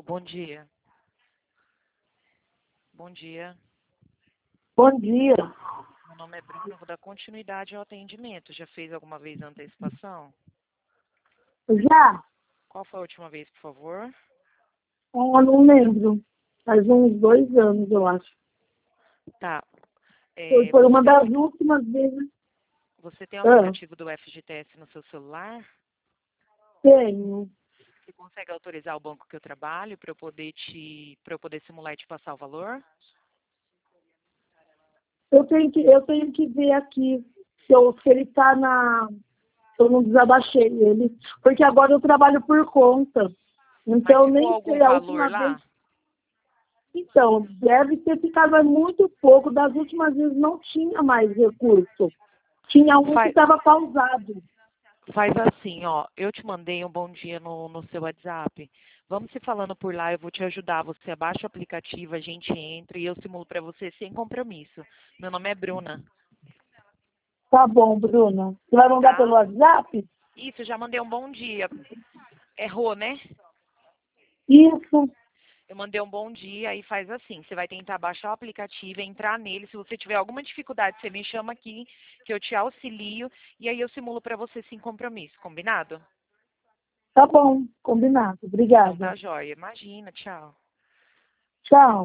Bom dia. Bom dia. Bom dia. Meu nome é Bruna, eu vou dar continuidade ao atendimento. Já fez alguma vez a antecipação? Já? Qual foi a última vez, por favor? Eu não lembro. Faz uns 2 anos, eu acho. Tá. Foi uma das últimas vezes. Você tem o aplicativo do FGTS no seu celular? Tenho. Você consegue autorizar o banco que eu trabalho para eu poder simular e te passar o valor? Eu tenho que ver aqui se ele está na... Eu não desabaixei ele. Porque agora eu trabalho por conta. Então, Mas eu ficou nem algum sei. A valor última vez... lá? Então, deve ter ficado muito pouco. Das últimas vezes não tinha mais recurso. Tinha um que estava pausado. Faz assim, ó. Eu te mandei um bom dia no seu WhatsApp. Vamos se falando por lá, eu vou te ajudar. Você abaixa o aplicativo, a gente entra e eu simulo para você sem compromisso. Meu nome é Bruna. Tá bom, Bruna. Você vai mandar Tá? pelo WhatsApp? Isso, eu já mandei um bom dia. Errou, né? Isso. Eu mandei um bom dia e faz assim. Você vai tentar baixar o aplicativo, entrar nele. Se você tiver alguma dificuldade, você me chama aqui, que eu te auxilio. E aí eu simulo para você sem compromisso. Combinado? Tá bom, combinado. Então Obrigada. tá, joia. Imagina, tchau. Tchau.